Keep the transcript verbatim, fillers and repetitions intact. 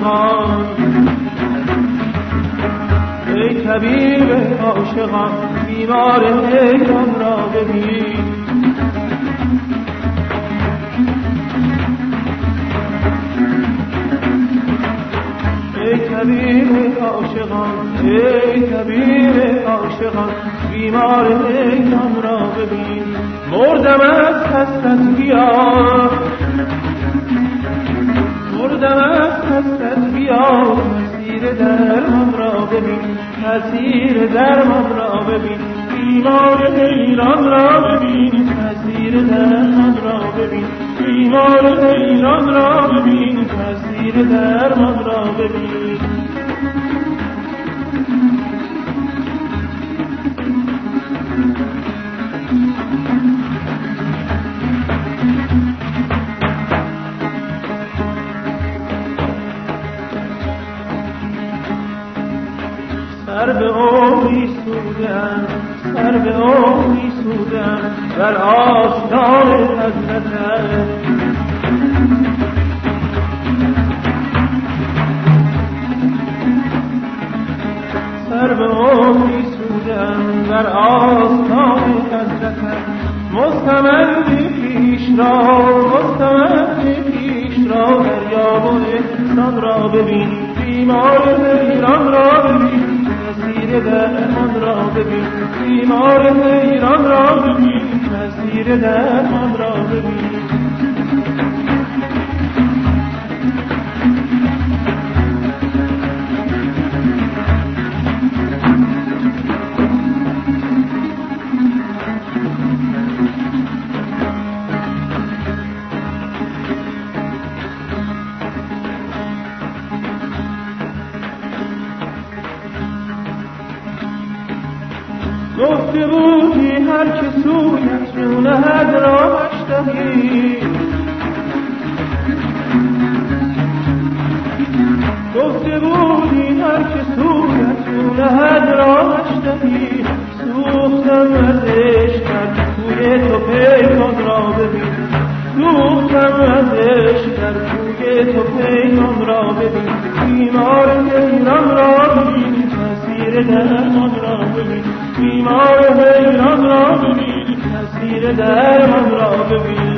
عاشقان ای طبیب عاشقان بیمار حیران را ببین ای طبیب عاشقان ای طبیب عاشقان بیمار حیران را ببین مردم از حسرت بیا مردم از حسرت بیا تأثیر درمان را ببین تأثیر درمان را ببین بیمار حیران را ببین تأثیر درمان را ببین بیمار حیران را ببین تأثیر درمان را ببین سر به اوهی سودم سر به اوهی سودم در آستان حضرتم سر به اوهی سودم در آستان حضرتم مستمند پیش را مستمند پیش را دریاب و احسان را ببین بیمار حیران را ببین تأثیر درمان را ببین بیمار حیران را ببین تأثیر درمان را ببین گفته بودی هر که سویت رو نهد را مشتهی گفته بودی هر که سویت رو نهد را مشتهی سوختم از عشقت توی تو پیکان را ببین سوختم از عشقت توی تو پیکان را ببین بیمار حیران را ببین تأثیر درمان را ببین بیمار حیران را ببین تأثیر درمان را ببین